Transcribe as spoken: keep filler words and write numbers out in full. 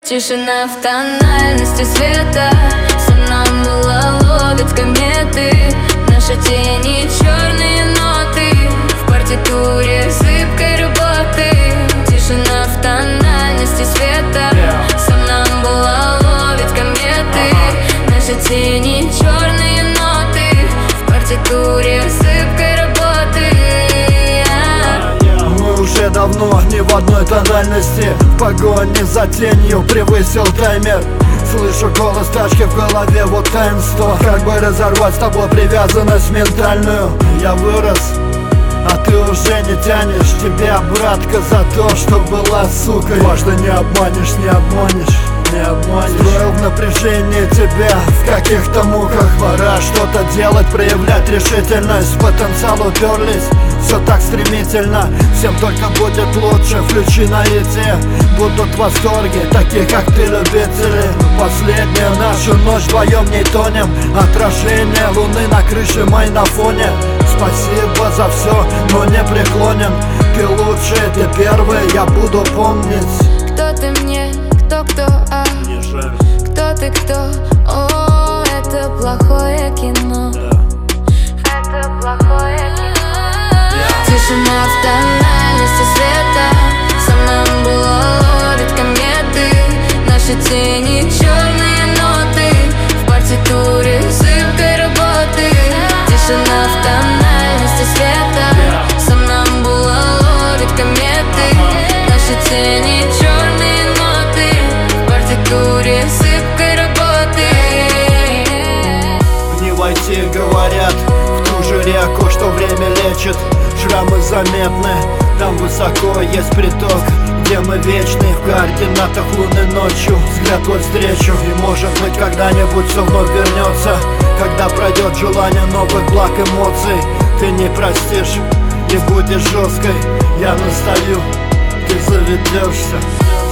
Тишина в тональности света, сомнамбула ловит кометы. Наши тени черные ноты в партитуре зыбкой работы. Тишина в тональности света, сомнамбула ловит кометы. Наши тени черные ноты в партитуре зыбкой работы. Мы уже давно не в одной тональности, в погоне за тенью превысил таймер. Слышу голос тачки в голове, вот таинство. Как бы разорвать с тобой привязанность ментальную. Я вырос, а ты уже не тянешь. Тебя, братка, за то, что была сукой. Важно, не обманешь, не обманешь, не обманешь. Строил в напряжении тебя в каких-то муках. Пора что-то делать, проявлять решительность. Потенциал уперлись, все так стремительно. Всем только будет лучше, включи на эти. Будут в восторге, такие как ты, любители. Последняя наша ночь, вдвоем не тонем. Отражение луны на крыше моей на фоне. Спасибо за все, но не преклонен. Ты лучший, ты первый, я буду помнить. Кто ты мне, кто-кто, а Не жаль. кто ты, кто? О, это плохое кино. Это плохое кино. Тишина в тональности света, сомнамбула ловит кометы. Наши тени черные ноты в партитуре зыбкой работы. Тишина в тональности света, сомнамбула ловит кометы. Наши тени черные ноты в партитуре зыбкой работы. Не войти, говорят, в ту же реку, что время лечит. Шрамы заметны, там высоко есть приток, где мы вечны. В координатах луны ночью взгляд вот встречу. И может быть когда-нибудь все вновь вернется, когда пройдет желание новых благ эмоций. Ты не простишь, не будешь жесткой, я настаю, ты заведешься.